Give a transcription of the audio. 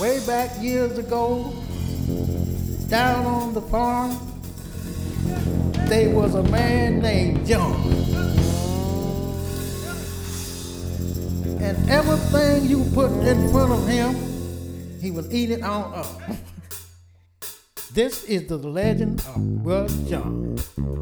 Way back years ago, down on the farm, there was a man named John. And everything you put in front of him, he was eating on up. This is the legend of Brother John.